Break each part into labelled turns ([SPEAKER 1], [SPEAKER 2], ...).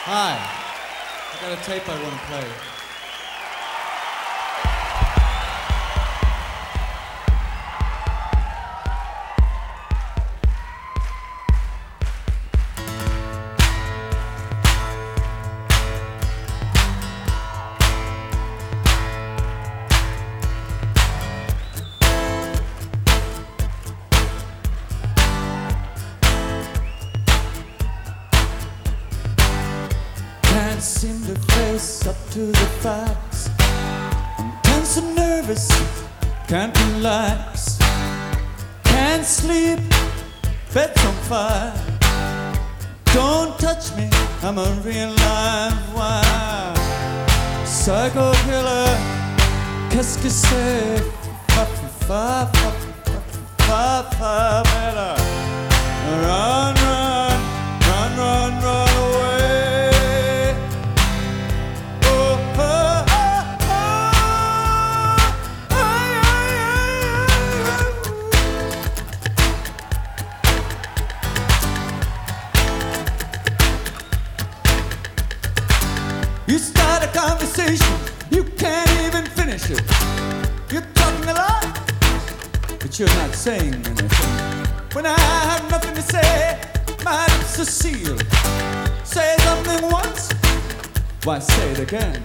[SPEAKER 1] Hi, I got a tape I want to play. Can't seem to face up to the facts. I'm tense and nervous, can't relax. Can't sleep, bed's on fire. Don't touch me, I'm a real live wire. Psycho killer, qu'est-ce que c'est? Fa fa fa fa fa fa better. Run, run, run, run, run away. Oh, oh, oh, oh, You start a conversation, you can't even finish it. You're talking a lot, but you're not saying anything. When I have nothing to say, my lips are sealed. Say something once, why say it again?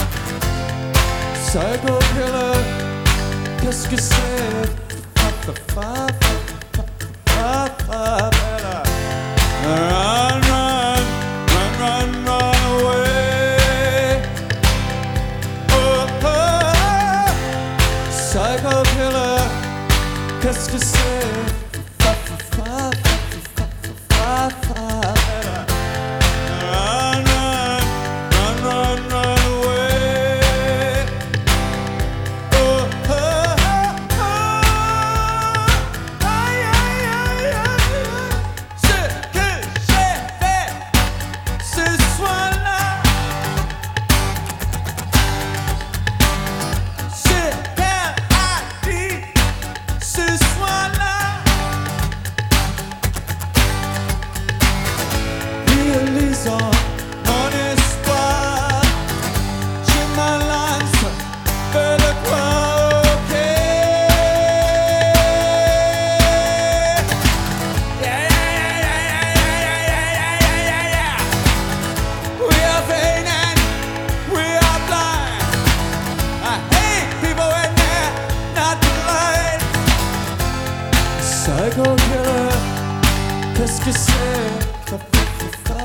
[SPEAKER 1] Psycho killer, qu'est-ce que c'est? Fa fa fa fa fa fa better. Run, run, run, run, run away. Oh, oh, psycho killer, qu'est-ce que c'est? Fa fa fa fa fa fa fa better. Run, run, run, run, run away. Oh, oh, oh, aïe, aïe, aïe, aïe. Ce que j'ai fait ce soir-là, ce qu'elle a dit ce soir-là. Réalisons mon espoir. Je m'avance vers le coin, ok. Yeah, yeah, yeah, yeah, yeah, yeah, yeah, yeah, yeah. We are vain and we are blind. I hate people when they're not blind. Psycho killer, qu'est-ce que c'est? Fa, fa, fa, fa.